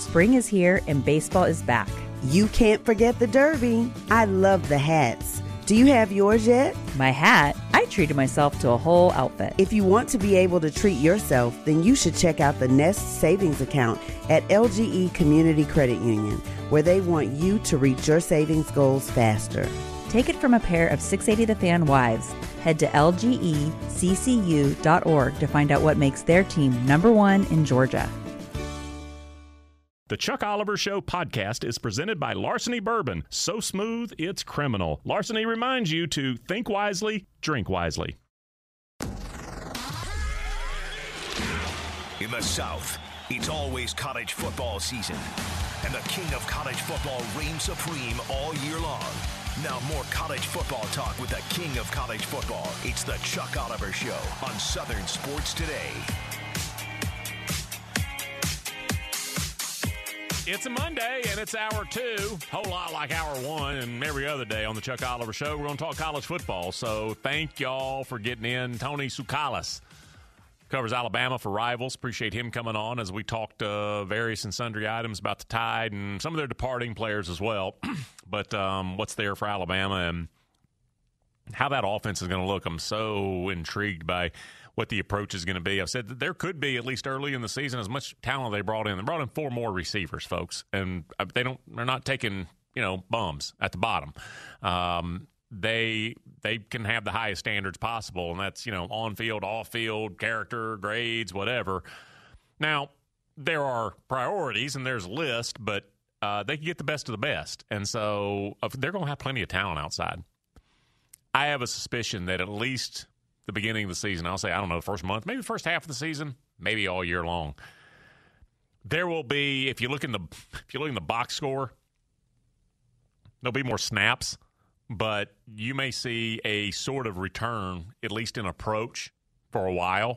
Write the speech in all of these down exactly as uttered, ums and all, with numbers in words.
Spring is here and baseball is back. You can't forget the Derby. I love the hats. Do you have yours yet? My hat? I treated myself to a whole outfit. If you want to be able to treat yourself, then you should check out the Nest Savings Account at L G E Community Credit Union, where they want you to reach your savings goals faster. Take it from a pair of six eighty The Fan wives. Head to L G E C C U dot org to find out what makes their team number one in Georgia. The Chuck Oliver Show podcast is presented by Larceny Bourbon. So smooth, it's criminal. Larceny reminds you to think wisely, drink wisely. In the South, it's always college football season. And the king of college football reigns supreme all year long. Now more college football talk with the king of college football. It's the Chuck Oliver Show on Southern Sports Today. It's a Monday, and it's hour two, whole lot like hour one, and every other day on the Chuck Oliver Show, we're going to talk college football. So thank y'all for getting in. Tony Tsoukalas covers Alabama for Rivals. Appreciate him coming on as we talked uh, various and sundry items about the Tide and some of their departing players as well. But um, what's there for Alabama and how that offense is going to look. I'm so intrigued by what the approach is going to be. I've said that there could be, at least early in the season, as much talent they brought in. They brought in four more receivers, folks, and they don't. They're not taking, you know, bums at the bottom. Um, they they can have the highest standards possible, and that's, you know, on field, off field, character, grades, whatever. Now there are priorities and there's a list, but uh, they can get the best of the best, and so uh, they're going to have plenty of talent outside. I have a suspicion that at least the beginning of the season, I'll say, I don't know, the first month, maybe the first half of the season, maybe all year long, there will be, if you look in the if you look in the box score, there'll be more snaps, but you may see a sort of return, at least in approach, for a while,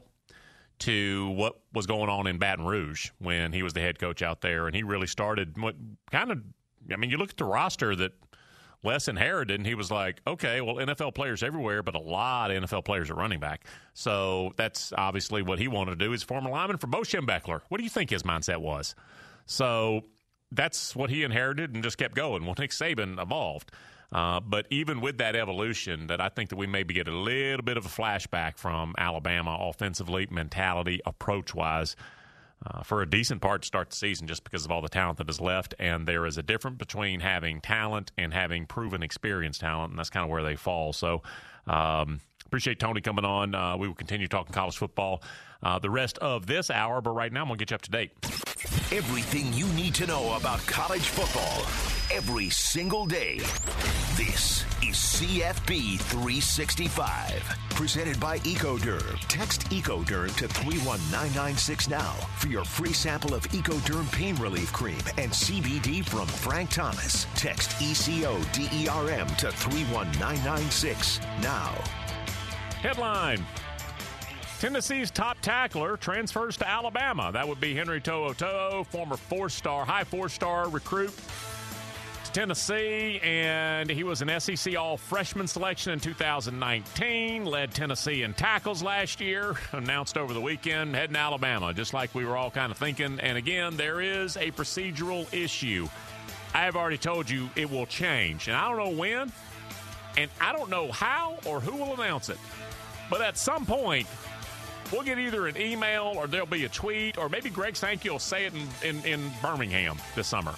to what was going on in Baton Rouge when he was the head coach out there, and he really started what kind of, I mean, you look at the roster that Les inherited, and he was like, okay, well, N F L players everywhere, but a lot of N F L players are running back. So that's obviously what he wanted to do. He's former lineman for Bo Schembechler. What do you think his mindset was? So that's what he inherited and just kept going. Well, Nick Saban evolved. Uh, but even with that evolution, that I think that we maybe get a little bit of a flashback from Alabama offensively, mentality, approach-wise, Uh, for a decent part to start the season just because of all the talent that is left. And there is a difference between having talent and having proven experienced talent, and that's kind of where they fall. So um, appreciate Tony coming on. Uh, we will continue talking college football uh, the rest of this hour, but right now I'm going to get you up to date. Everything you need to know about college football every single day. This is C F B three sixty-five. Presented by EcoDerm. Text EcoDerm to three one nine nine six now for your free sample of EcoDerm Pain Relief Cream and C B D from Frank Thomas. Text E C O D E R M to three one nine nine six now. Headline: Tennessee's top tackler transfers to Alabama. That would be Henry To'oTo'o, former four-star, high four-star recruit to Tennessee, and he was an S E C All-Freshman selection in two thousand nineteen, led Tennessee in tackles last year, announced over the weekend, heading to Alabama, just like we were all kind of thinking. And again, there is a procedural issue. I have already told you it will change, and I don't know when, and I don't know how or who will announce it. But at some point, we'll get either an email or there'll be a tweet, or maybe Greg Sankey will say it in, in, in Birmingham this summer.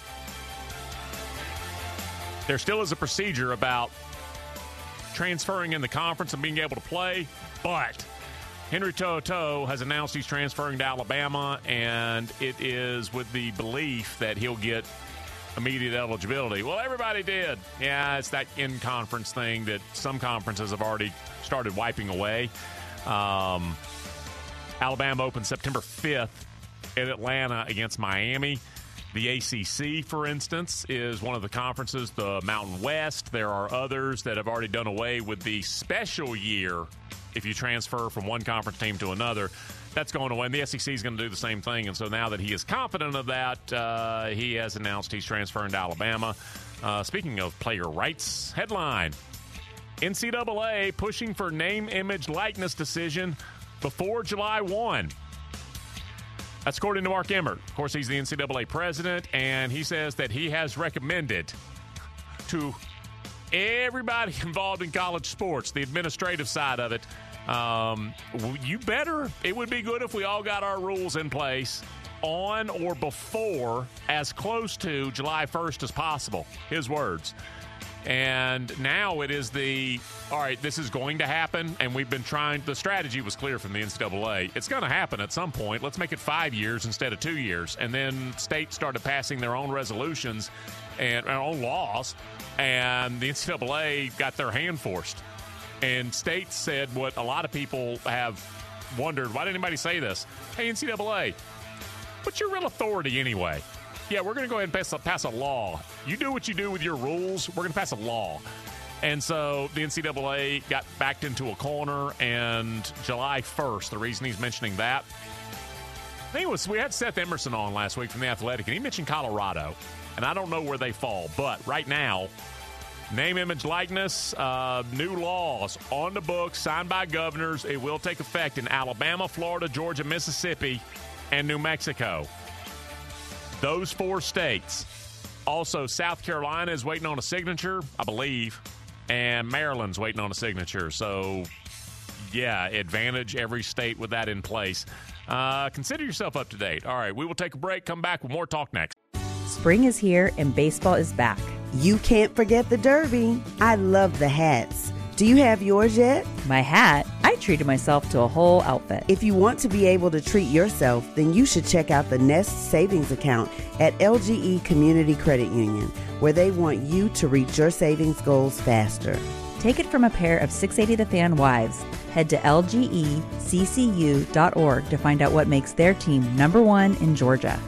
There still is a procedure about transferring in the conference and being able to play, but Henry To'oTo'o has announced he's transferring to Alabama, and it is with the belief that he'll get immediate eligibility. Well, everybody did. Yeah, it's that in-conference thing that some conferences have already started wiping away. Um, Alabama opens September fifth in Atlanta against Miami. The A C C, for instance, is one of the conferences, the Mountain West. There are others that have already done away with the special year if you transfer from one conference team to another. That's going away, and the S E C is going to do the same thing. And so now that he is confident of that, uh, he has announced he's transferring to Alabama. Uh, speaking of player rights, headline: N C double A pushing for name, image, likeness decision before July first. That's according to Mark Emmert. Of course, he's the N C double A president, and he says that he has recommended to everybody involved in college sports, the administrative side of it, um, you better, it would be good if we all got our rules in place on or before as close to July first as possible. His words. And now it is the, all right, this is going to happen, and we've been trying, the strategy was clear from the N C double A. It's going to happen at some point. Let's make it five years instead of two years. And then states started passing their own resolutions and their own laws, and the N C double A got their hand forced. And states said what a lot of people have wondered, why didn't anybody say this? Hey, N C double A, what's your real authority anyway? Yeah, we're going to go ahead and pass a, pass a law. You do what you do with your rules. We're going to pass a law. And so the N C double A got backed into a corner, and July first, the reason he's mentioning that, I think it was, we had Seth Emerson on last week from The Athletic, and he mentioned Colorado. And I don't know where they fall, but right now, name, image, likeness, uh, new laws on the books, signed by governors. It will take effect in Alabama, Florida, Georgia, Mississippi, and New Mexico. Those four states. Also, South Carolina is waiting on a signature, I believe, and Maryland's waiting on a signature. So, yeah, advantage every state with that in place. Uh, consider yourself up to date. All right, we will take a break, come back with more talk next. Spring is here and baseball is back. You can't forget the Derby. I love the hats. Do you have yours yet? My hat? I treated myself to a whole outfit. If you want to be able to treat yourself, then you should check out the Nest Savings Account at L G E Community Credit Union, where they want you to reach your savings goals faster. Take it from a pair of six eighty The Fan wives. Head to L G E C C U dot org to find out what makes their team number one in Georgia.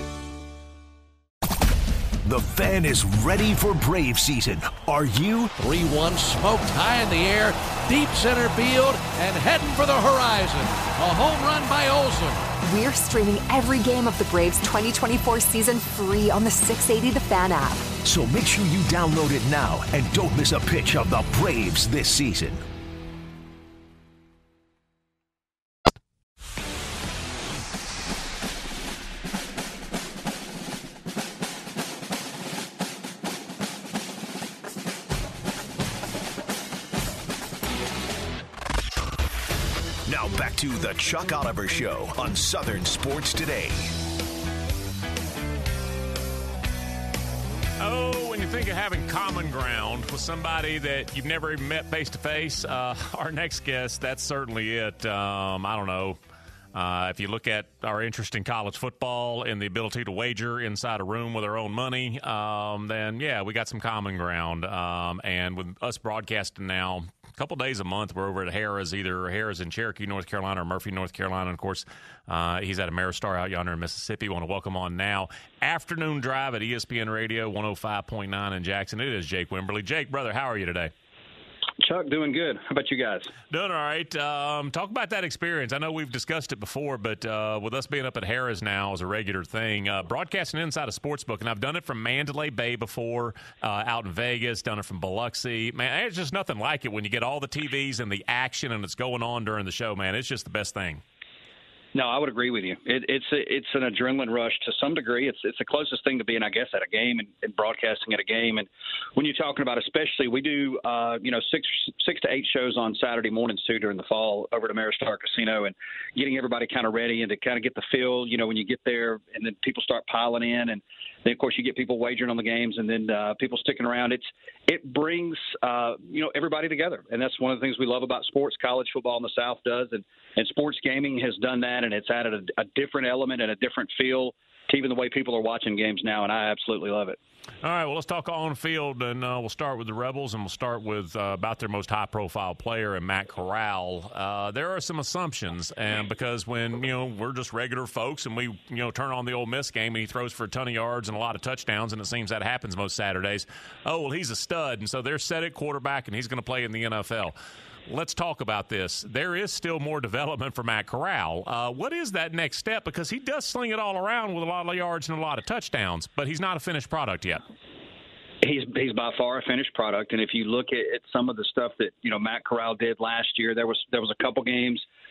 The Fan is ready for Brave season. Are you? three one smoked high in the air, deep center field, and heading for the horizon. A home run by Olsen. We're streaming every game of the Braves twenty twenty-four season free on the six eighty The Fan app. So make sure you download it now and don't miss a pitch of the Braves this season. Now back to the Chuck Oliver Show on Southern Sports Today. Oh, when you think of having common ground with somebody that you've never even met face-to-face, uh, our next guest, that's certainly it. Um, I don't know. Uh, if you look at our interest in college football and the ability to wager inside a room with our own money, um, then, yeah, we got some common ground. Um, and with us broadcasting now a couple days a month, we're over at Harrah's, either Harrah's in Cherokee, North Carolina, or Murphy, North Carolina. And, of course, uh, he's at Ameristar out yonder in Mississippi. Want to welcome on now. Afternoon Drive at E S P N Radio, one oh five point nine in Jackson. It is Jake Wimberly. Jake, brother, how are you today? Chuck, doing good. How about you guys? Doing all right. Um, talk about that experience. I know we've discussed it before, but uh, with us being up at Harrah's now as a regular thing, uh, broadcasting inside a sportsbook, and I've done it from Mandalay Bay before, uh, out in Vegas, done it from Biloxi. Man, it's just nothing like it when you get all the T Vs and the action and it's going on during the show, man. It's just the best thing. No, I would agree with you. It, it's a, it's an adrenaline rush to some degree. It's it's the closest thing to being, I guess, at a game and, and broadcasting at a game. And when you're talking about, especially, we do uh, you know six six to eight shows on Saturday mornings too during the fall over at Ameristar Casino, and getting everybody kind of ready and to kind of get the feel. You know, when you get there, and then people start piling in, and then of course you get people wagering on the games, and then uh, people sticking around. It's it brings uh, you know everybody together, and that's one of the things we love about sports. College football in the South does, and and sports gaming has done that. And it's added a, a different element and a different feel to even the way people are watching games now, and I absolutely love it. All right, well, let's talk on field, and uh, we'll start with the Rebels, and we'll start with uh, about their most high-profile player, and Matt Corral. Uh, there are some assumptions, and because when, you know, we're just regular folks, and we, you know, turn on the Ole Miss game, and he throws for a ton of yards and a lot of touchdowns, and it seems that happens most Saturdays. Oh, well, he's a stud, and so they're set at quarterback, and he's going to play in the N F L. Let's talk about this. There is still more development for Matt Corral. Uh, what is that next step? Because he does sling it all around with a lot of yards and a lot of touchdowns, but he's not a finished product yet. He's he's by far a finished product, and if you look at, at some of the stuff that you know Matt Corral did last year, there was there was a couple games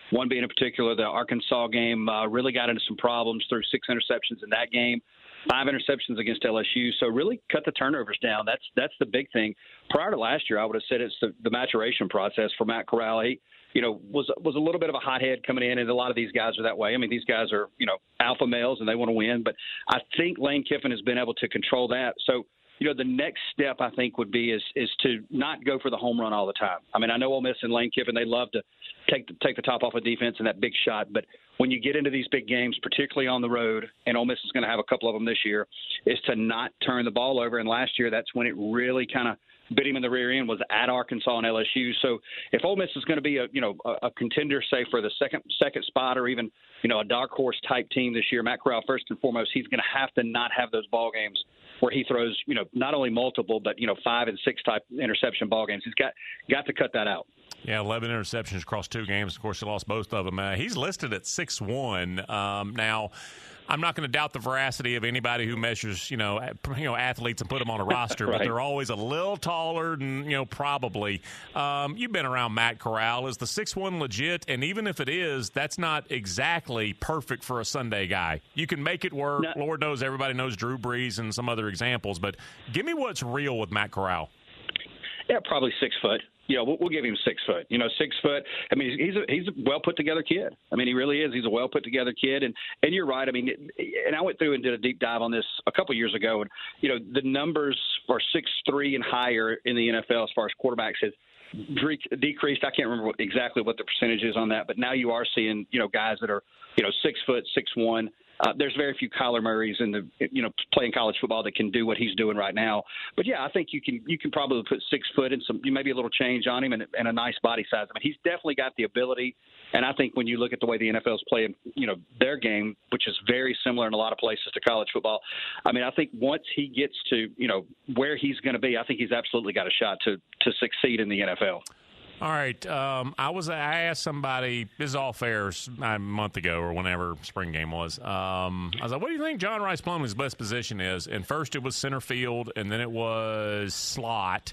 One being in particular, the Arkansas game uh, really got into some problems, threw six interceptions in that game, five interceptions against L S U. So really cut the turnovers down. That's that's the big thing. Prior to last year, I would have said it's the, the maturation process for Matt Corral. He, you know, was was a little bit of a hothead coming in, and a lot of these guys are that way. I mean, these guys are, you know, alpha males, and they want to win. But I think Lane Kiffin has been able to control that. So, you know, the next step, I think, would be is is to not go for the home run all the time. I mean, I know Ole Miss and Lane Kiffin, they love to take the, take the top off of defense and that big shot. But when you get into these big games, particularly on the road, and Ole Miss is going to have a couple of them this year, is to not turn the ball over. And last year, that's when it really kind of bit him in the rear end, was at Arkansas and L S U. So if Ole Miss is going to be a, you know, a, a contender, say, for the second second spot, or even, you know, a dark horse type team this year, Matt Corral, first and foremost, he's going to have to not have those ball games where he throws, you know, not only multiple, but, you know, five and six type interception ball games. He's got got to cut that out. Yeah, eleven interceptions across two games. Of course, he lost both of them. Uh, he's listed at six one. Um, now, I'm not going to doubt the veracity of anybody who measures, you know, you know, athletes and put them on a roster, right. But they're always a little taller than, you know, probably. Um, you've been around Matt Corral. Is the six one legit? And even if it is, that's not exactly perfect for a Sunday guy. You can make it work. No. Lord knows everybody knows Drew Brees and some other examples. But give me what's real with Matt Corral. Yeah, probably six foot. Yeah, we'll, we'll give him six foot. You know, six foot. I mean, he's a he's a well put together kid. I mean, he really is. He's a well put together kid. And and you're right. I mean, and I went through and did a deep dive on this a couple of years ago. And you know, the numbers for six three and higher in the N F L as far as quarterbacks has decreased. I can't remember what, exactly what the percentage is on that, but now you are seeing, you know, guys that are, you know, six foot, six one. Uh, there's very few Kyler Murrays in the, you know, playing college football that can do what he's doing right now. But yeah, I think you can you can probably put six foot and some maybe a little change on him and, and a nice body size. I mean, he's definitely got the ability. And I think when you look at the way the N F L is playing, you know, their game, which is very similar in a lot of places to college football. I mean, I think once he gets to, you know, where he's going to be, I think he's absolutely got a shot to to succeed in the N F L. All right. Um, I was I asked somebody, this is all fair, a month ago or whenever spring game was. Um, I was like, what do you think John Rice Plumlee's best position is? And first it was center field, and then it was slot.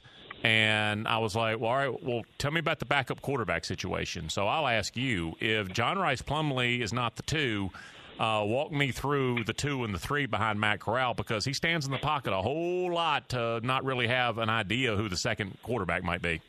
And I was like, well, all right, well, tell me about the backup quarterback situation. So I'll ask you, if John Rice Plumlee is not the two, uh, walk me through the two and the three behind Matt Corral, because he stands in the pocket a whole lot to not really have an idea who the second quarterback might be.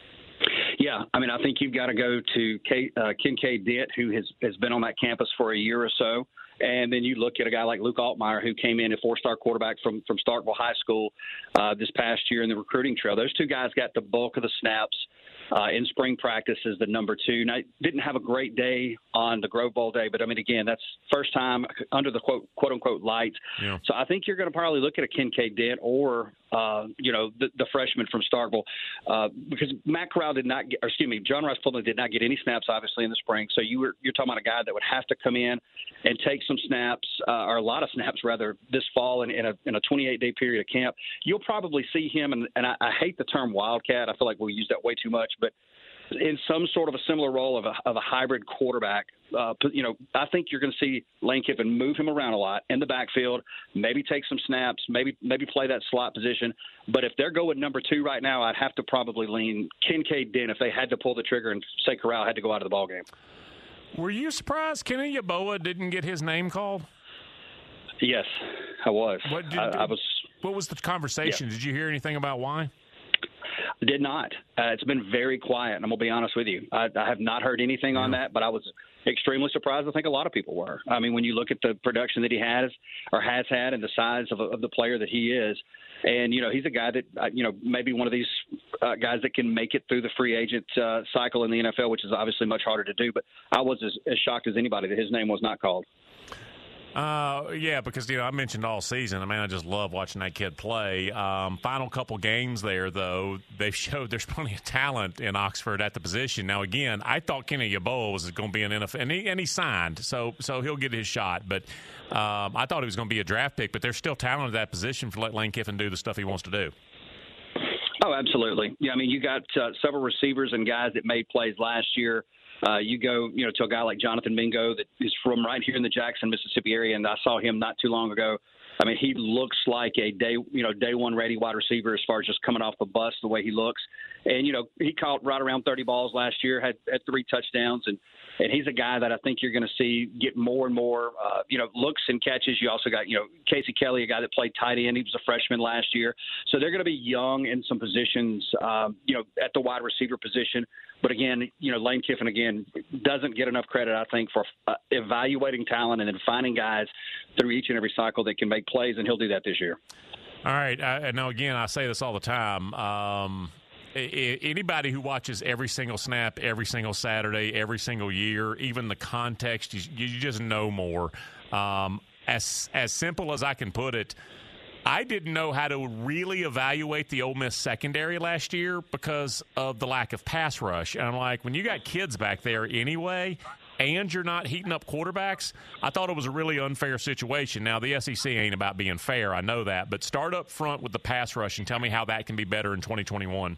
Yeah, I mean, I think you've got to go to K, uh, Kincaid Dent, who has, has been on that campus for a year or so. And then you look at a guy like Luke Altmaier, who came in a four-star quarterback from, from Starkville High School uh, this past year in the recruiting trail. Those two guys got the bulk of the snaps uh, in spring practice as the number two. Now, didn't have a great day on the Grove Bowl day, but, I mean, again, that's first time under the quote, quote-unquote lights. Yeah. So I think you're going to probably look at a Kincaid Dent or – Uh, you know, the, the freshman from Starkville, uh, because Matt Corral did not get, or excuse me, John Rice Plumlee did not get any snaps, obviously, in the spring. So you were, you're talking about a guy that would have to come in and take some snaps, uh, or a lot of snaps, rather, this fall in, in a in a twenty-eight day period of camp. You'll probably see him, and, and I, I hate the term wildcat. I feel like we use that way too much, but in some sort of a similar role of a, of a hybrid quarterback. Uh, you know, I think you're going to see Lane Kiffin move him around a lot in the backfield, maybe take some snaps, maybe maybe play that slot position. But if they're going number two right now, I'd have to probably lean Kincaid Dent if they had to pull the trigger and say Corral had to go out of the ballgame. Were you surprised Kenny Yeboah didn't get his name called? Yes, I was. What, did, I, I was. What was the conversation? Yeah. Did you hear anything about why? I did not. Uh, it's been very quiet, and I'm going to be honest with you. I, I have not heard anything on that, but I was extremely surprised. I think a lot of people were. I mean, when you look at the production that he has or has had and the size of, of the player that he is, and, you know, he's a guy that, uh, you know, maybe one of these uh, guys that can make it through the free agent uh, cycle in the N F L, which is obviously much harder to do. But I was as, as shocked as anybody that his name was not called. Uh, yeah, because, you know, I mentioned all season. I mean, I just love watching that kid play. Um, final couple games there, though, they've showed there's plenty of talent in Oxford at the position. Now, again, I thought Kenny Yeboah was going to be an N F L, and he, and he signed, so so he'll get his shot. But um, I thought he was going to be a draft pick, but there's still talent at that position for let Lane Kiffin do the stuff he wants to do. Oh, absolutely. Yeah, I mean, you got uh, several receivers and guys that made plays last year. Uh, you go, you know, to a guy like Jonathan Mingo that is from right here in the Jackson, Mississippi area, and I saw him not too long ago I mean, he looks like a day, you know, day one ready wide receiver as far as just coming off the bus, the way he looks. And, you know, he caught right around thirty balls last year, had, had three touchdowns. And, and he's a guy that I think you're going to see get more and more, uh, you know, looks and catches. You also got, you know, Casey Kelly, a guy that played tight end. He was a freshman last year. So they're going to be young in some positions, um, you know, at the wide receiver position. But, again, you know, Lane Kiffin, again, doesn't get enough credit, I think, for uh, evaluating talent and then finding guys through each and every cycle that can make plays, and he'll do that this year. All right. I, now, again, I say this all the time. Um, I, anybody who watches every single snap, every single Saturday, every single year, even the context, you, you just know more. Um, as as simple as I can put it, I didn't know how to really evaluate the Ole Miss secondary last year because of the lack of pass rush. And I'm like, when you got kids back there anyway, and you're not heating up quarterbacks, I thought it was a really unfair situation. Now, the S E C ain't about being fair. I know that. But start up front with the pass rush and tell me how that can be better in twenty twenty-one.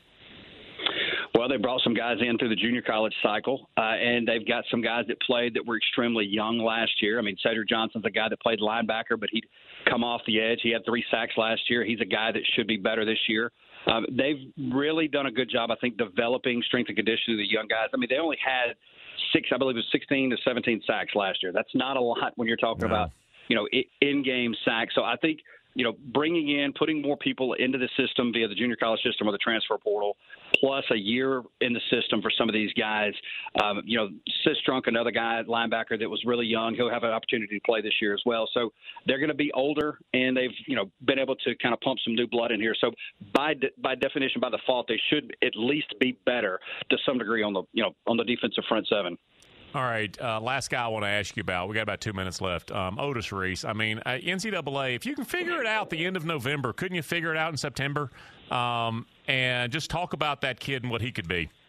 Well, they brought some guys in through the junior college cycle, uh, and they've got some guys that played that were extremely young last year. I mean, Cedric Johnson's a guy that played linebacker, but he'd come off the edge. He had three sacks last year. He's a guy that should be better this year. Um, they've really done a good job, I think, developing strength and conditioning of the young guys. I mean, they only had six, I believe it was sixteen to seventeen sacks last year. That's not a lot when you're talking no. about, you know, in-game sacks. So I think, you know, bringing in, putting more people into the system via the junior college system or the transfer portal, plus a year in the system for some of these guys. Um, you know, Sistrunk, another guy, linebacker that was really young, he'll have an opportunity to play this year as well. So they're going to be older, and they've, you know, been able to kind of pump some new blood in here. So by de- by definition, by default, they should at least be better to some degree on the, you know, on the defensive front seven. All right, uh, last guy I want to ask you about. We got about two minutes left. Um, Otis Reese. I mean, uh, N C double A, if you can figure it out the end of November, couldn't you figure it out in September? Um, and just talk about that kid and what he could be.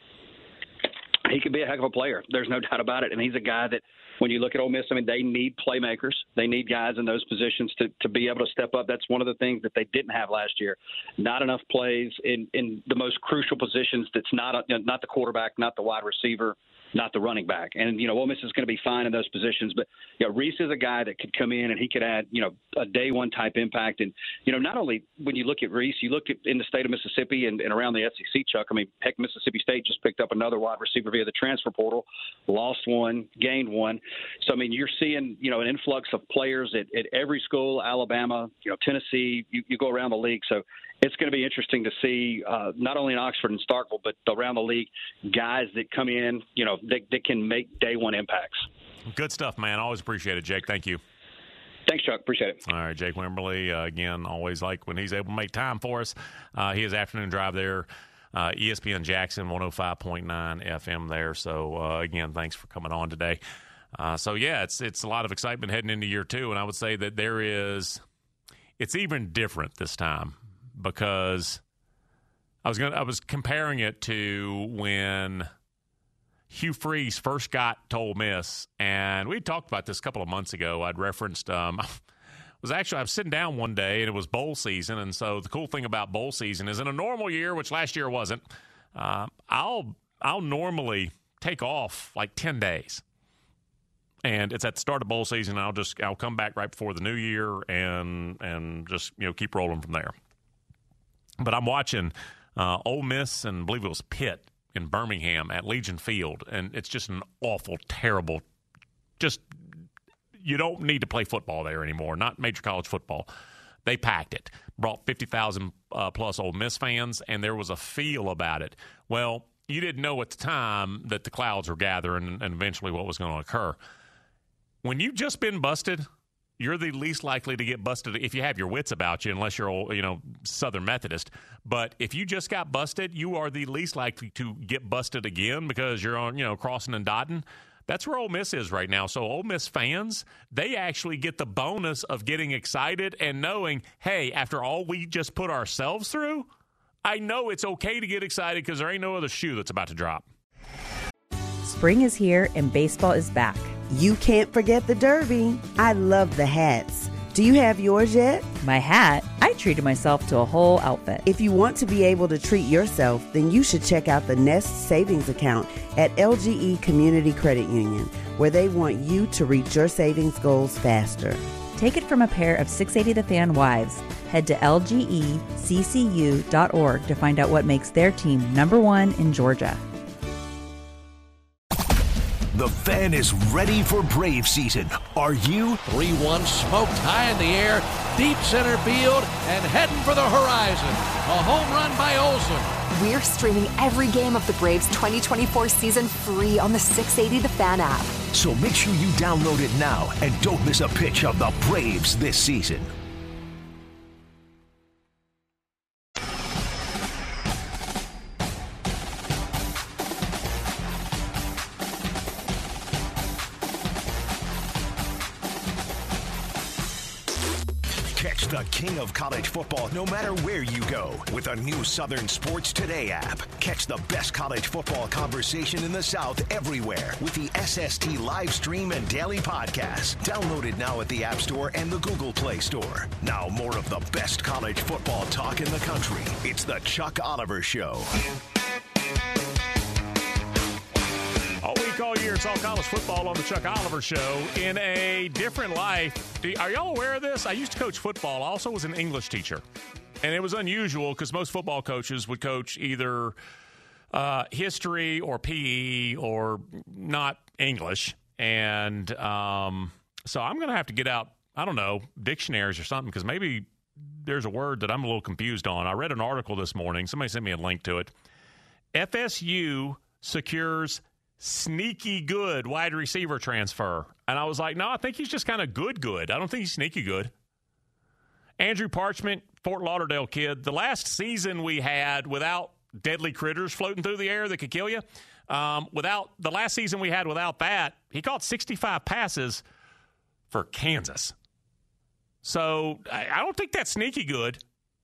He could be a heck of a player. There's no doubt about it. And he's a guy that, when you look at Ole Miss, I mean, they need playmakers. They need guys in those positions to, to be able to step up. That's one of the things that they didn't have last year. Not enough plays in, in the most crucial positions. That's not a, you know, not the quarterback, not the wide receiver, not the running back. And, you know, Ole Miss is going to be fine in those positions. But, you know, Reese is a guy that could come in and he could add, you know, a day one type impact. And, you know, not only when you look at Reese, you look at in the state of Mississippi and, and around the S E C, Chuck. I mean, heck, Mississippi State just picked up another wide receiver via the transfer portal, lost one, gained one. So, I mean, you're seeing, you know, an influx of players at, at every school, Alabama, you know, Tennessee, you, you go around the league. So it's going to be interesting to see uh, not only in Oxford and Starkville, but around the league, guys that come in, you know, that, that can make day one impacts. Good stuff, man. Always appreciate it, Jake. Thank you. Thanks, Chuck. Appreciate it. All right, Jake Wimberly, uh, again, always like when he's able to make time for us. Uh, he has afternoon drive there, uh, E S P N Jackson, one oh five point nine F M there. So, uh, again, thanks for coming on today. Uh, so, yeah, it's it's a lot of excitement heading into year two, and I would say that there is – it's even different this time because I was gonna I was comparing it to when Hugh Freeze first got to Ole Miss, and we talked about this a couple of months ago. I'd referenced um, – was actually I was sitting down one day, and it was bowl season, and so the cool thing about bowl season is in a normal year, which last year wasn't, uh, I'll I'll normally take off like ten days. And it's at the start of bowl season. And I'll just I'll come back right before the new year and and just you know keep rolling from there. But I'm watching uh, Ole Miss and I believe it was Pitt in Birmingham at Legion Field, and it's just an awful, terrible. Just you don't need to play football there anymore. Not major college football. They packed it, brought fifty thousand uh, plus Ole Miss fans, and there was a feel about it. Well, you didn't know at the time that the clouds were gathering and eventually what was going to occur. When you've just been busted, you're the least likely to get busted if you have your wits about you, unless you're, you know, Southern Methodist. But if you just got busted, you are the least likely to get busted again because you're on, you know, crossing and dotting. That's where Ole Miss is right now. So Ole Miss fans, they actually get the bonus of getting excited and knowing, hey, after all we just put ourselves through, I know it's okay to get excited because there ain't no other shoe that's about to drop. Spring is here and baseball is back. You can't forget the Derby. I love the hats. Do you have yours yet? My hat? I treated myself to a whole outfit. If you want to be able to treat yourself, then you should check out the Nest Savings Account at L G E Community Credit Union, where they want you to reach your savings goals faster. Take it from a pair of six eighty The Fan wives. Head to L G E C C U dot org to find out what makes their team number one in Georgia. The Fan is ready for Brave season. Are you? three one smoked high in the air, deep center field, and heading for the horizon. A home run by Olsen. We're streaming every game of the Braves twenty twenty-four season free on the six eighty The Fan app. So make sure you download it now and don't miss a pitch of the Braves this season. Catch the king of college football no matter where you go with a new Southern Sports Today app. Catch the best college football conversation in the South everywhere with the S S T live stream and daily podcast. Download it now at the App Store and the Google Play Store. Now more of the best college football talk in the country. It's the Chuck Oliver Show. All week, all year, it's all college football on the Chuck Oliver Show. In a different life, do, are y'all aware of this? I used to coach football. I also was an English teacher. And it was unusual because most football coaches would coach either uh, history or P E or not English. And um, so I'm going to have to get out, I don't know, dictionaries or something, because maybe there's a word that I'm a little confused on. I read an article this morning. Somebody sent me a link to it. F S U secures sneaky good wide receiver transfer. And I was like, no, I think he's just kind of good good. I don't think he's sneaky good. Andrew Parchment, Fort Lauderdale kid. The last season we had without deadly critters floating through the air that could kill you, um, without the last season we had without that, he caught sixty-five passes for Kansas. So I, I don't think that's sneaky good.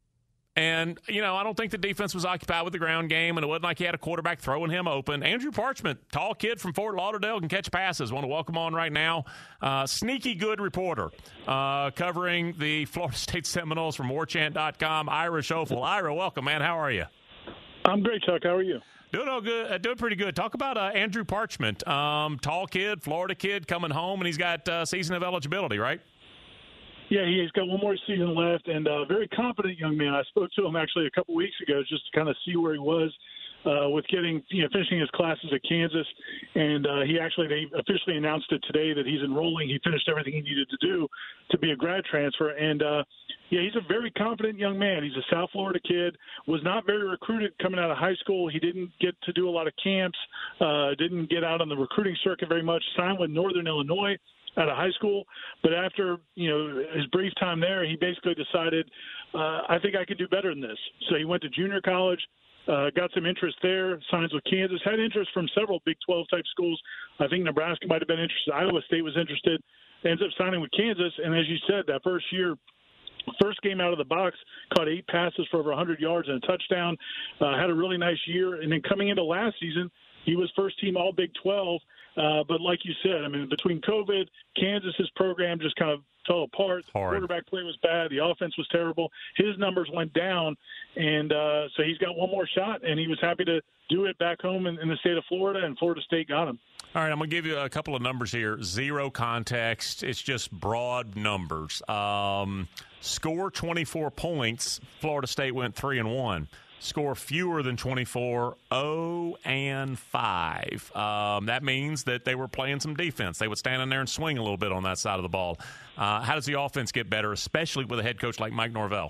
And, you know, I don't think the defense was occupied with the ground game, and it wasn't like he had a quarterback throwing him open. Andrew Parchment, tall kid from Fort Lauderdale, can catch passes. Want to welcome on right now. Uh, sneaky good reporter uh, covering the Florida State Seminoles from war chant dot com, Ira Schofel. Ira, welcome, man. How are you? I'm great, Chuck. How are you? Doing all good. Uh, doing pretty good. Talk about uh, Andrew Parchment. Um, tall kid, Florida kid, coming home, and he's got uh, season of eligibility, right? Yeah, he's got one more season left, and a uh, very confident young man. I spoke to him actually a couple weeks ago just to kind of see where he was uh, with getting, you know, finishing his classes at Kansas. And uh, he actually, they officially announced it today that he's enrolling. He finished everything he needed to do to be a grad transfer. And, uh, yeah, he's a very confident young man. He's a South Florida kid, was not very recruited coming out of high school. He didn't get to do a lot of camps, uh, didn't get out on the recruiting circuit very much, signed with Northern Illinois out of high school. But after, you know, his brief time there, he basically decided, uh, I think I could do better than this. So he went to junior college, uh, got some interest there, signs with Kansas, had interest from several Big twelve type schools. I think Nebraska might have been interested. Iowa State was interested. Ends up signing with Kansas. And as you said, that first year, first game out of the box, caught eight passes for over one hundred yards and a touchdown, uh, had a really nice year. And then coming into last season, he was first team all Big twelve. Uh, but like you said, I mean, between COVID, Kansas's program just kind of fell apart. The quarterback play was bad. The offense was terrible. His numbers went down. And uh, so he's got one more shot, and he was happy to do it back home in, in the state of Florida, and Florida State got him. All right, I'm going to give you a couple of numbers here. Zero context. It's just broad numbers. Um, score twenty-four points. Florida State went three and one. Score fewer than twenty-four, oh and five. Um, that means that they were playing some defense. They would stand in there and swing a little bit on that side of the ball. Uh, how does the offense get better, especially with a head coach like Mike Norvell?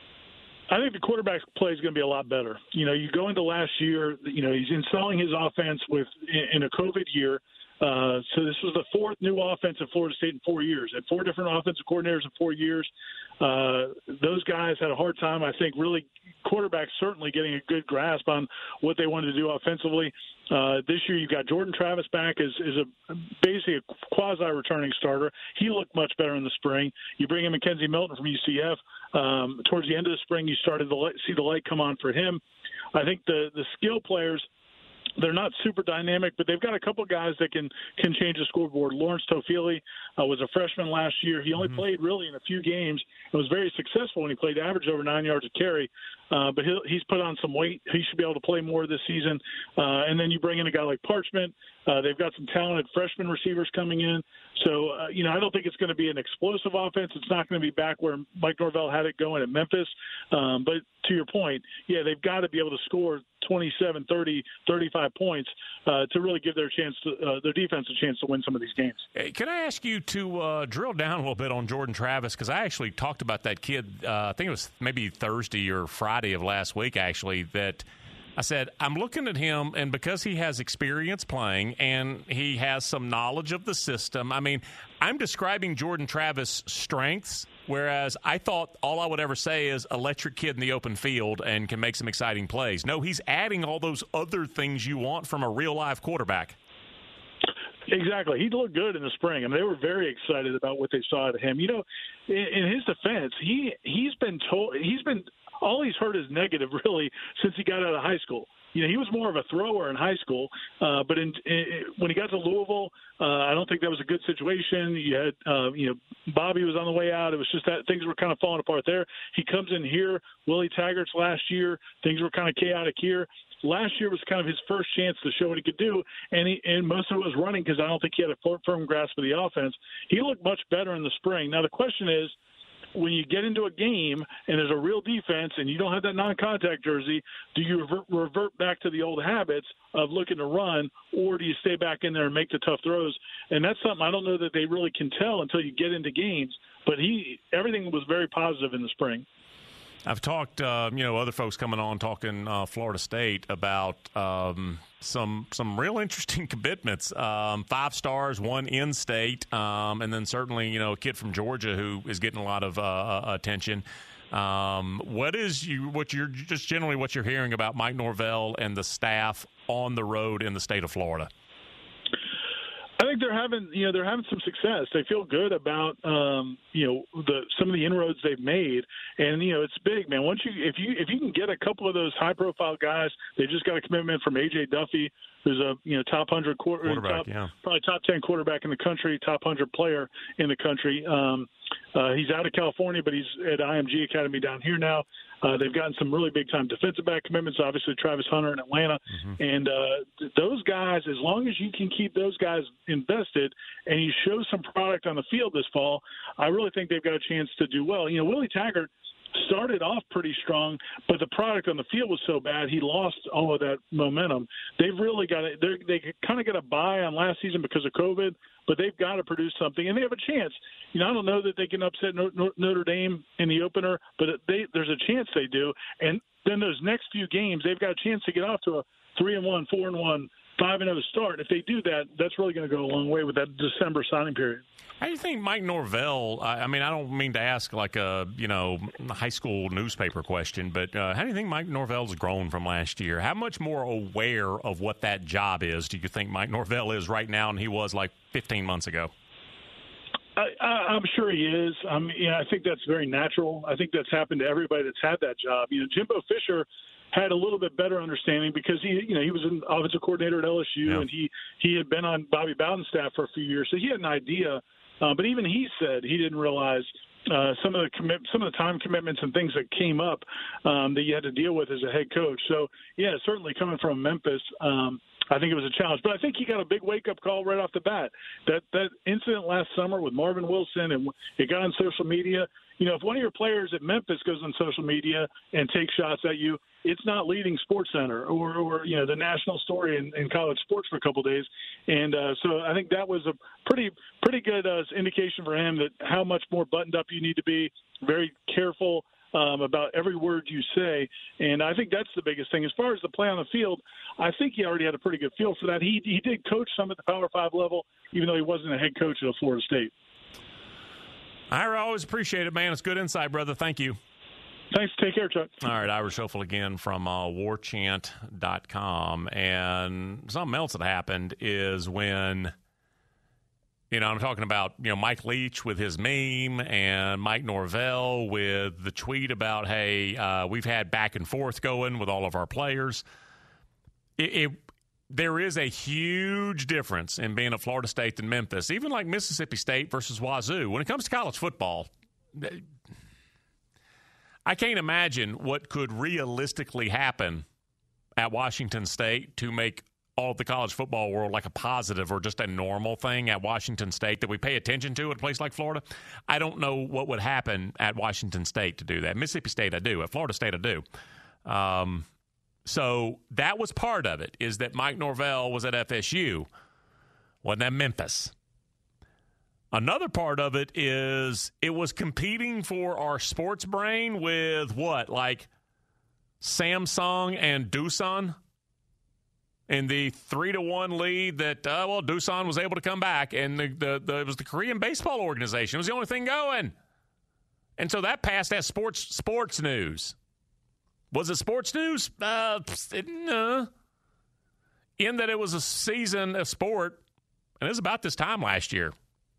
I think the quarterback play is going to be a lot better. You know, you go into last year, you know, he's installing his offense with in a COVID year. Uh, so this was the fourth new offense at Florida State in four years. Had four different offensive coordinators in four years. Uh, those guys had a hard time, I think, really quarterbacks certainly getting a good grasp on what they wanted to do offensively. Uh, this year you've got Jordan Travis back as, as a basically a quasi-returning starter. He looked much better in the spring. You bring in Mackenzie Milton from U C F. Um, towards the end of the spring, you started to light, see the light come on for him. I think the, the skill players, they're not super dynamic, but they've got a couple guys that can can change the scoreboard. Lawrence Tofili uh, was a freshman last year. He only mm-hmm. played really in a few games and was very successful when he played, averaged over nine yards a carry. uh, but he'll, he's put on some weight. He should be able to play more this season. Uh, and then you bring in a guy like Parchment. Uh, they've got some talented freshman receivers coming in. So, uh, you know, I don't think it's going to be an explosive offense. It's not going to be back where Mike Norvell had it going at Memphis. Um, but to your point, yeah, they've got to be able to score twenty-seven, thirty, thirty-five points uh, to really give their chance to, uh, their defense a chance to win some of these games. Hey, can I ask you to uh, drill down a little bit on Jordan Travis? Because I actually talked about that kid, uh, I think it was maybe Thursday or Friday of last week, actually, that I said, I'm looking at him, and because he has experience playing and he has some knowledge of the system, I mean, I'm describing Jordan Travis' strengths, whereas I thought all I would ever say is electric kid in the open field and can make some exciting plays. No, he's adding all those other things you want from a real-life quarterback. Exactly. He looked good in the spring. I mean, they were very excited about what they saw out of him. You know, in, in his defense, he, he's been told – he's been – all he's heard is negative, really, since he got out of high school. You know, he was more of a thrower in high school, uh, but in, in, when he got to Louisville, uh, I don't think that was a good situation. You had, uh, you know, Bobby was on the way out. It was just that things were kind of falling apart there. He comes in here, Willie Taggart's last year, things were kind of chaotic here. Last year was kind of his first chance to show what he could do, and he, and most of it was running because I don't think he had a firm grasp of the offense. He looked much better in the spring. Now the question is, when you get into a game and there's a real defense and you don't have that non-contact jersey, do you revert, revert back to the old habits of looking to run, or do you stay back in there and make the tough throws? And that's something I don't know that they really can tell until you get into games. But he, everything was very positive in the spring. I've talked, uh, you know, other folks coming on talking uh, Florida State about um, some some real interesting commitments. Um, five stars, one in-state, um, and then certainly, you know, a kid from Georgia who is getting a lot of uh, attention. Um, what is you? What you're just generally what you're hearing about Mike Norvell and the staff on the road in the state of Florida? I think they're having, you know, they're having some success. They feel good about, um, you know, the some of the inroads they've made, and you know, it's big, man. Once you, if you, if you can get a couple of those high-profile guys, they just got a commitment from A J Duffy, who's a you know top hundred quarter, quarterback, top, yeah. probably top ten quarterback in the country, top hundred player in the country. Um, uh, he's out of California, but he's at I M G Academy down here now. Uh, they've gotten some really big-time defensive back commitments, obviously Travis Hunter in Atlanta. Mm-hmm. And uh, those guys, as long as you can keep those guys invested and you show some product on the field this fall, I really think they've got a chance to do well. You know, Willie Taggart started off pretty strong, but the product on the field was so bad he lost all of that momentum. They've really got to – they kind of got a bye on last season because of COVID, but they've got to produce something, and they have a chance. You know, I don't know that they can upset Notre Dame in the opener, but they, there's a chance they do. And then those next few games, they've got a chance to get off to a three and one, four and one, five and oh start. If they do that, that's really going to go a long way with that December signing period. How do you think Mike Norvell, I mean, I don't mean to ask like a, you know, high school newspaper question, but uh, how do you think Mike Norvell's grown from last year? How much more aware of what that job is do you think Mike Norvell is right now than he was like fifteen months ago? I, I, I'm sure he is. I mean, yeah, I think that's very natural. I think that's happened to everybody that's had that job. You know, Jimbo Fisher had a little bit better understanding because he, you know, he was an offensive coordinator at L S U, yeah. and he he had been on Bobby Bowden's staff for a few years, so he had an idea. Uh, but even he said he didn't realize uh, some of the commit, some of the time commitments and things that came up um, that you had to deal with as a head coach. So, yeah, certainly coming from Memphis, um, I think it was a challenge. But I think he got a big wake-up call right off the bat. That that incident last summer with Marvin Wilson, and it got on social media. You know, if one of your players at Memphis goes on social media and takes shots at you, it's not leading SportsCenter or, or you know, the national story in, in college sports for a couple of days. And uh, so I think that was a pretty pretty good uh, indication for him that how much more buttoned up you need to be, very careful um, about every word you say. And I think that's the biggest thing. As far as the play on the field, I think he already had a pretty good feel for that. He, he did coach some at the Power Five level, even though he wasn't a head coach at Florida State. Ira, always appreciate it, man. It's good insight, brother. Thank you. Thanks. Take care, Chuck. All right, Ira Schoffel again from uh, war chant dot com. And something else that happened is when, you know, I'm talking about, you know, Mike Leach with his meme and Mike Norvell with the tweet about, hey, uh, we've had back and forth going with all of our players. It, it There is a huge difference in being at Florida State than Memphis, even like Mississippi State versus Wazoo. When it comes to college football, I can't imagine what could realistically happen at Washington State to make all of the college football world like a positive or just a normal thing at Washington State that we pay attention to at a place like Florida. I don't know what would happen at Washington State to do that. Mississippi State, I do. At Florida State, I do. Um, so that was part of it, is that Mike Norvell was at F S U, wasn't at Memphis. Another part of it is it was competing for our sports brain with what, like Samsung and Doosan in the three to one lead that, uh, well, Doosan was able to come back, and the, the, the it was the Korean baseball organization. It was the only thing going. And so that passed as sports sports news. Was it sports news? Uh, it, uh, in that it was a season of sport, and it was about this time last year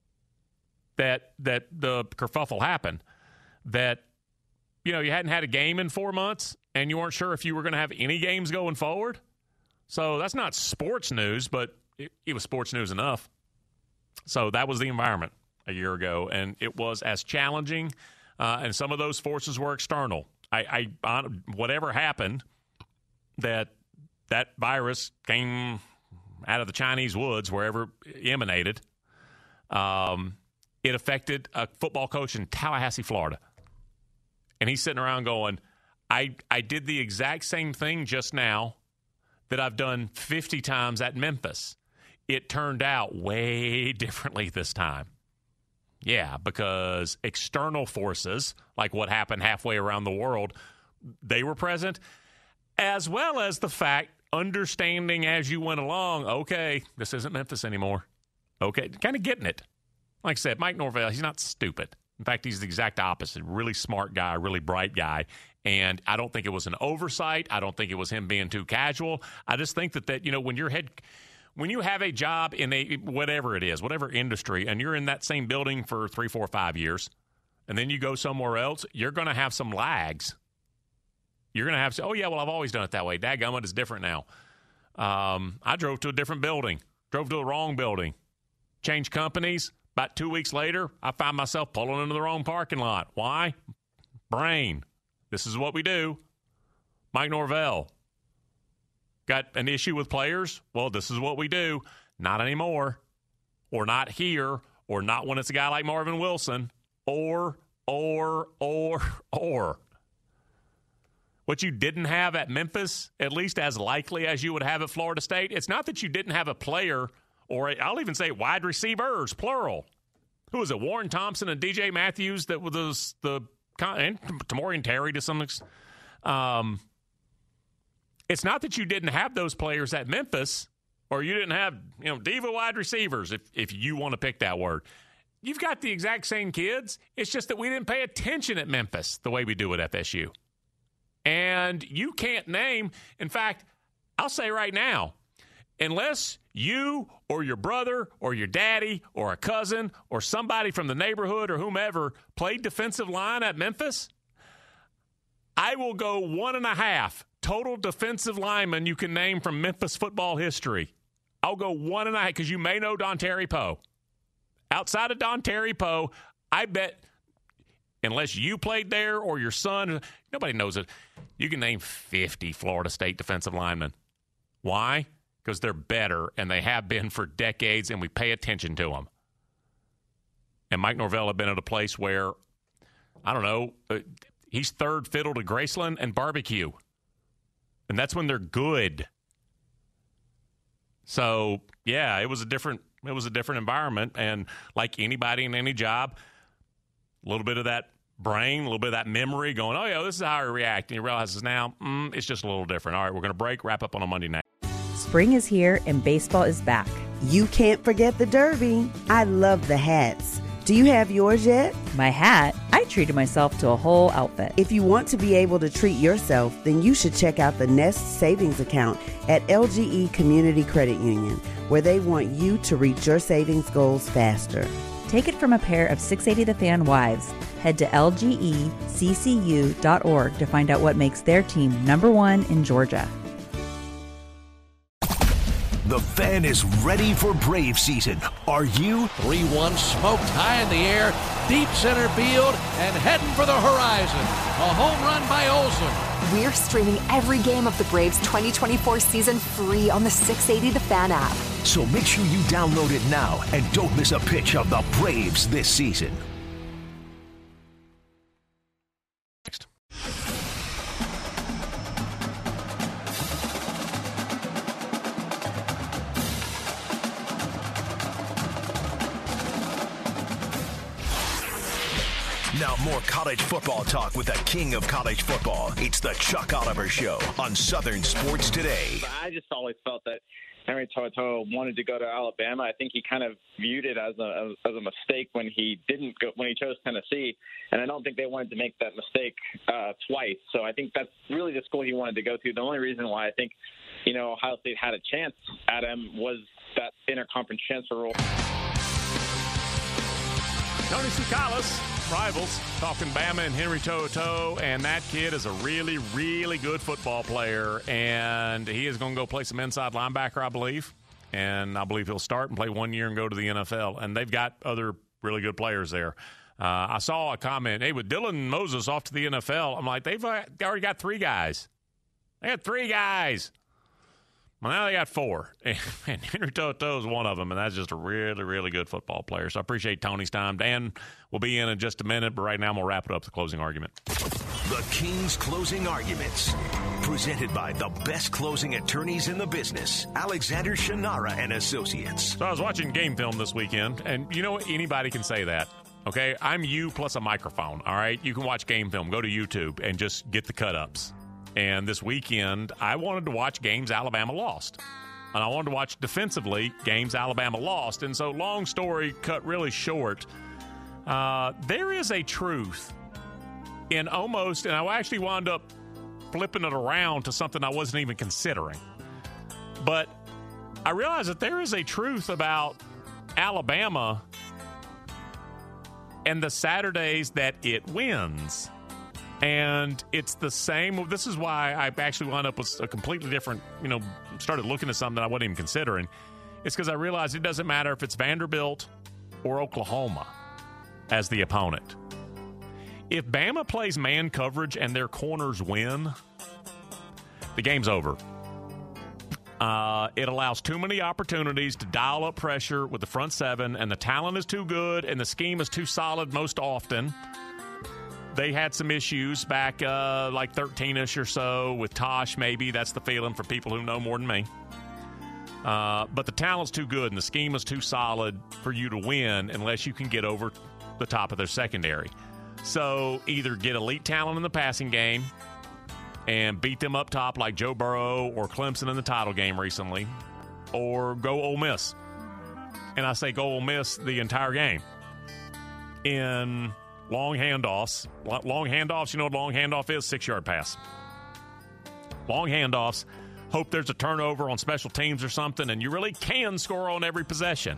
that that the kerfuffle happened, that, you know, you hadn't had a game in four months, and you weren't sure if you were going to have any games going forward. So that's not sports news, but it, it was sports news enough. So that was the environment a year ago, and it was as challenging, uh, and some of those forces were external. I, I whatever happened, that that virus came out of the Chinese woods, wherever it emanated. Um, it affected a football coach in Tallahassee, Florida. And he's sitting around going, I, I did the exact same thing just now that I've done fifty times at Memphis. It turned out way differently this time. Yeah, because external forces, like what happened halfway around the world, they were present, as well as the fact, understanding as you went along, okay, this isn't Memphis anymore. Okay, kind of getting it. Like I said, Mike Norvell, he's not stupid. In fact, he's the exact opposite. Really smart guy, really bright guy. And I don't think it was an oversight. I don't think it was him being too casual. I just think that, that you know, when you're head – when you have a job in a whatever it is, whatever industry, and you're in that same building for three, four, five years, and then you go somewhere else, you're going to have some lags. You're going to have, oh, yeah, well, I've always done it that way. Dadgummit, it's different now. Um, I drove to a different building, drove to the wrong building, changed companies. About two weeks later, I found myself pulling into the wrong parking lot. Why? Brain. This is what we do. Mike Norvell. Got an issue with players? Well, this is what we do. Not anymore. Or not here. Or not when it's a guy like Marvin Wilson. Or, or, or, or. What you didn't have at Memphis, at least as likely as you would have at Florida State, it's not that you didn't have a player, or a, I'll even say wide receivers, plural. Who was it? Warren Thompson and D J Matthews that was the, and Tamorian Terry to some extent. Um, It's not that you didn't have those players at Memphis, or you didn't have, you know, diva wide receivers, if if you want to pick that word. You've got the exact same kids. It's just that we didn't pay attention at Memphis the way we do at F S U. And you can't name, in fact, I'll say right now, unless you or your brother or your daddy or a cousin or somebody from the neighborhood or whomever played defensive line at Memphis, I will go one and a half total defensive linemen you can name from Memphis football history. I'll go one and a half, because you may know Don Terry Poe. Outside of Don Terry Poe, I bet, unless you played there or your son, nobody knows it, you can name fifty Florida State defensive linemen. Why? Because they're better, and they have been for decades, and we pay attention to them. And Mike Norvell had been at a place where, I don't know, uh, he's third fiddle to Graceland and barbecue. And that's when they're good. So, yeah, it was a different it was a different environment. And like anybody in any job, a little bit of that brain, a little bit of that memory going, oh, yeah, this is how I react. And you realize now, mm, it's just a little different. All right, we're going to break, wrap up on a Monday night. Spring is here and baseball is back. You can't forget the Derby. I love the hats. Do you have yours yet? My hat? I treated myself to a whole outfit. If you want to be able to treat yourself, then you should check out the Nest Savings Account at L G E Community Credit Union, where they want you to reach your savings goals faster. Take it from a pair of six eighty The Fan wives. Head to L G E C C U dot org to find out what makes their team number one in Georgia. The Fan is ready for Brave season. Are you? three one smoked high in the air, deep center field, and heading for the horizon. A home run by Olsen. We're streaming every game of the Braves twenty twenty-four season free on the six eighty The Fan app. So make sure you download it now and don't miss a pitch of the Braves this season. Next. Now more college football talk with the king of college football. It's the Chuck Oliver Show on Southern Sports Today. I just always felt that Henry To'oTo'o wanted to go to Alabama. I think he kind of viewed it as a as a mistake when he didn't go when he chose Tennessee, and I don't think they wanted to make that mistake uh, twice. So I think that's really the school he wanted to go to. The only reason why I think, you know, Ohio State had a chance at him was that interconference transfer rule. Tony Tsoukalas, rivals, talking Bama and Henry To'oTo'o, and that kid is a really, really good football player, and he is going to go play some inside linebacker, I believe, and I believe he'll start and play one year and go to the N F L, and they've got other really good players there. Uh, I saw a comment, hey, with Dylan Moses off to the N F L, I'm like, they've already got three guys. They had three guys. Well, now they got four, and Henry To'oTo'o is one of them, and that's just a really, really good football player. So I appreciate Tony's time. Dan will be in in just a minute, but right now I'm going to wrap it up with the closing argument. The King's Closing Arguments, presented by the best closing attorneys in the business, Alexander Shannara and Associates. So I was watching game film this weekend, and you know, anybody can say that. Okay, I'm you plus a microphone, all right? You can watch game film. Go to YouTube and just get the cut-ups. And this weekend, I wanted to watch games Alabama lost. And I wanted to watch defensively games Alabama lost. And so, long story cut really short, uh, there is a truth in almost, and I actually wound up flipping it around to something I wasn't even considering. But I realized that there is a truth about Alabama and the Saturdays that it wins. And it's the same. This is why I actually wound up with a completely different, you know, started looking at something I wasn't even considering. It's because I realized it doesn't matter if it's Vanderbilt or Oklahoma as the opponent. If Bama plays man coverage and their corners win, the game's over. Uh, it allows too many opportunities to dial up pressure with the front seven, and the talent is too good and the scheme is too solid most often. They had some issues back uh, like thirteen-ish or so with Tosh, maybe. That's the feeling for people who know more than me. Uh, but the talent's too good and the scheme is too solid for you to win unless you can get over the top of their secondary. So either get elite talent in the passing game and beat them up top like Joe Burrow or Clemson in the title game recently, or go Ole Miss. And I say go Ole Miss the entire game in long handoffs. Long handoffs, you know what long handoff is? Six-yard pass. Long handoffs. Hope there's a turnover on special teams or something, and you really can score on every possession.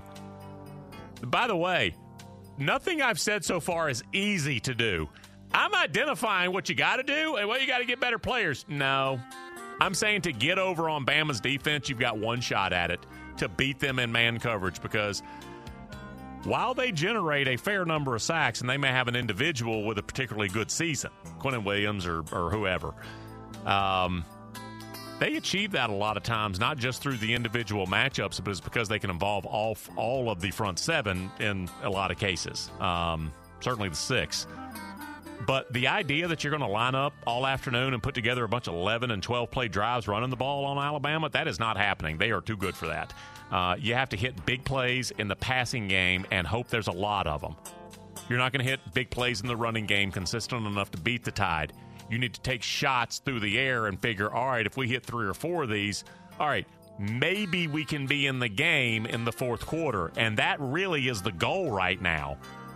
By the way, nothing I've said so far is easy to do. I'm identifying what you got to do and what you got to get better players. No. I'm saying to get over on Bama's defense, you've got one shot at it to beat them in man coverage, because while they generate a fair number of sacks, and they may have an individual with a particularly good season, Quinnen Williams or, or whoever, um, they achieve that a lot of times, not just through the individual matchups, but it's because they can involve all all of the front seven in a lot of cases, um, certainly the six. But the idea that you're going to line up all afternoon and put together a bunch of eleven and twelve-play drives running the ball on Alabama, that is not happening. They are too good for that. Uh, you have to hit big plays in the passing game and hope there's a lot of them. You're not going to hit big plays in the running game consistent enough to beat the Tide. You need to take shots through the air and figure, all right, if we hit three or four of these, all right, maybe we can be in the game in the fourth quarter. And that really is the goal right now.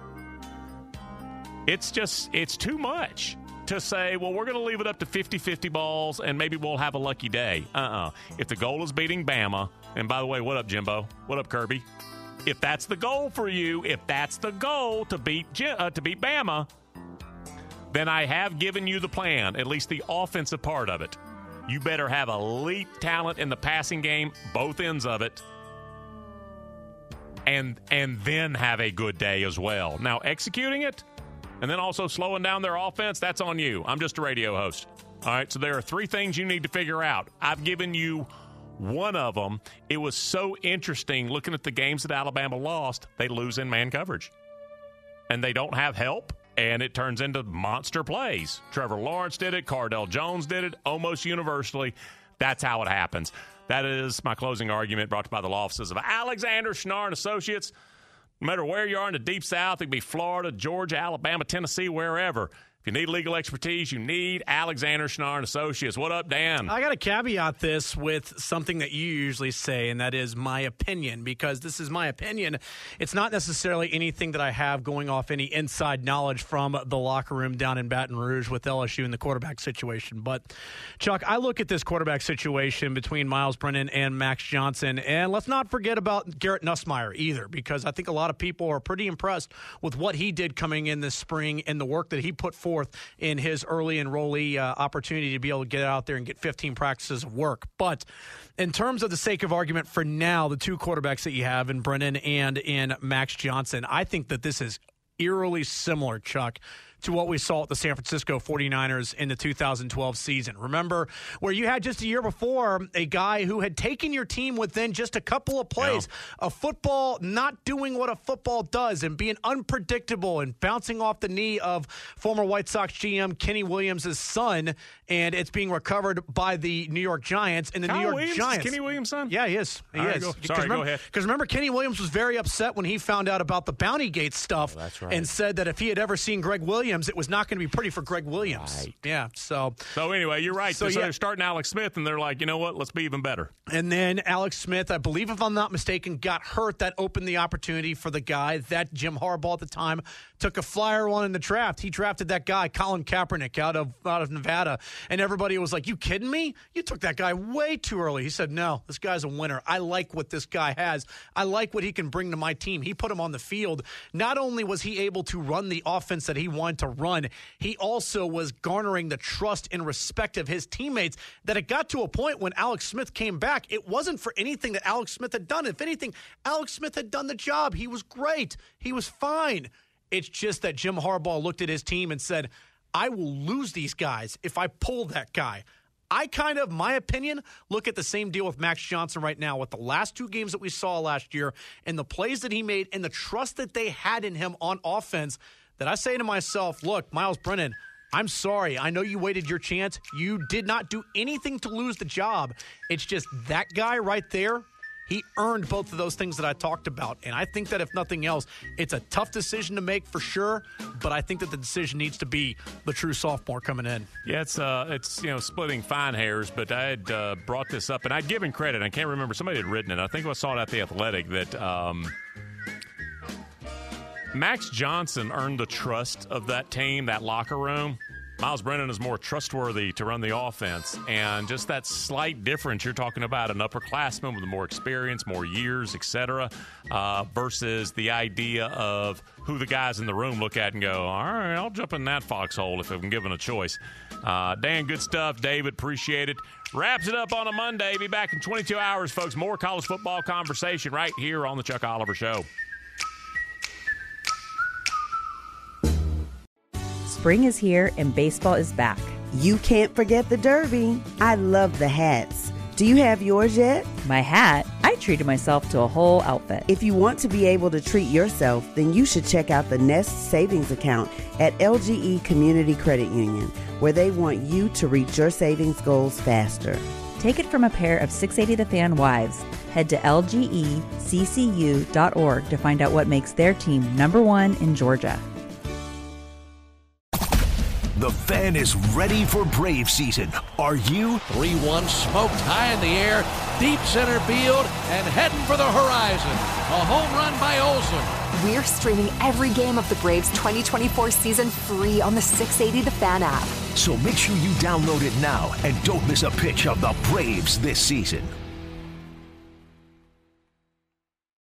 It's just, it's too much to say, well, we're going to leave it up to fifty-fifty balls and maybe we'll have a lucky day. Uh-uh. If the goal is beating Bama, and by the way, what up, Jimbo? What up, Kirby? If that's the goal for you, if that's the goal to beat uh, to beat Bama, then I have given you the plan, at least the offensive part of it. You better have elite talent in the passing game, both ends of it. and and then have a good day as well. Now, executing it and then also slowing down their offense, that's on you. I'm just a radio host. All right, so there are three things you need to figure out. I've given you one of them. It was so interesting looking at the games that Alabama lost. They lose in man coverage, and they don't have help, and it turns into monster plays. Trevor Lawrence did it. Cardell Jones did it almost universally. That's how it happens. That is my closing argument, brought to you by the law offices of Alexander Schnarr and Associates. No matter where you are in the Deep South, it could be Florida, Georgia, Alabama, Tennessee, wherever. If you need legal expertise, you need Alexander Schnarr and Associates. What up, Dan? I got to caveat this with something that you usually say, and that is my opinion, because this is my opinion. It's not necessarily anything that I have going off any inside knowledge from the locker room down in Baton Rouge with L S U in the quarterback situation. But, Chuck, I look at this quarterback situation between Myles Brennan and Max Johnson, and let's not forget about Garrett Nussmeier either, because I think a lot of people are pretty impressed with what he did coming in this spring and the work that he put forth in his early enrollee uh, opportunity to be able to get out there and get fifteen practices of work. But in terms of the sake of argument for now, the two quarterbacks that you have in Brennan and in Max Johnson, I think that this is eerily similar, Chuck, to what we saw at the San Francisco forty-niners in the two thousand twelve season. Remember where you had just a year before a guy who had taken your team within just a couple of plays, yeah. a football not doing what a football does and being unpredictable and bouncing off the knee of former White Sox G M Kenny Williams' son, and it's being recovered by the New York Giants. And the Kyle New York Williams? Giants. Kenny Williams' son? Yeah, he is. He All right, is. go. Sorry, remember, go ahead. Because remember, Kenny Williams was very upset when he found out about the Bounty Gate stuff oh, that's right. and said that if he had ever seen Greg Williams, it was not going to be pretty for Greg Williams. Right. Yeah, so. So anyway, you're right. So, so yeah. they're starting Alex Smith, and they're like, you know what, let's be even better. And then Alex Smith, I believe if I'm not mistaken, got hurt. That opened the opportunity for the guy that Jim Harbaugh at the time took a flyer on in the draft. He drafted that guy, Colin Kaepernick, out of out of Nevada. And everybody was like, you kidding me? You took that guy way too early. He said, no, this guy's a winner. I like what this guy has. I like what he can bring to my team. He put him on the field. Not only was he able to run the offense that he wanted to run, he also was garnering the trust and respect of his teammates that it got to a point when Alex Smith came back. It wasn't for anything that Alex Smith had done. If anything, Alex Smith had done the job. He was great. He was fine. It's just that Jim Harbaugh looked at his team and said, I will lose these guys if I pull that guy. I kind of, my opinion, look at the same deal with Max Johnson right now with the last two games that we saw last year and the plays that he made and the trust that they had in him on offense, that I say to myself, look, Myles Brennan, I'm sorry. I know you waited your chance. You did not do anything to lose the job. It's just that guy right there, he earned both of those things that I talked about. And I think that if nothing else, it's a tough decision to make for sure, but I think that the decision needs to be the true sophomore coming in. Yeah, it's, uh, it's you know, splitting fine hairs, but I had uh, brought this up, and I'd given credit. I can't remember. Somebody had written it. I think I saw it at The Athletic that um, Max Johnson earned the trust of that team, that locker room. Myles Brennan is more trustworthy to run the offense, and just that slight difference you're talking about, an upperclassman with more experience, more years, et cetera, uh, versus the idea of who the guys in the room look at and go, all right, I'll jump in that foxhole if I'm given a choice. Uh, Dan, good stuff. David, appreciate it. Wraps it up on a Monday. Be back in twenty-two hours, folks. More college football conversation right here on the Chuck Oliver Show. Spring is here and baseball is back. You can't forget the Derby. I love the hats. Do you have yours yet? My hat? I treated myself to a whole outfit. If you want to be able to treat yourself, then you should check out the Nest Savings Account at L G E Community Credit Union, where they want you to reach your savings goals faster. Take it from a pair of six eighty The Fan wives. Head to L G E C C U dot org to find out what makes their team number one in Georgia. The Fan is ready for Brave season. Are you? three one smoked high in the air, deep center field, and heading for the horizon. A home run by Olsen. We're streaming every game of the Braves twenty twenty-four season free on the six eighty The Fan app. So make sure you download it now and don't miss a pitch of the Braves this season.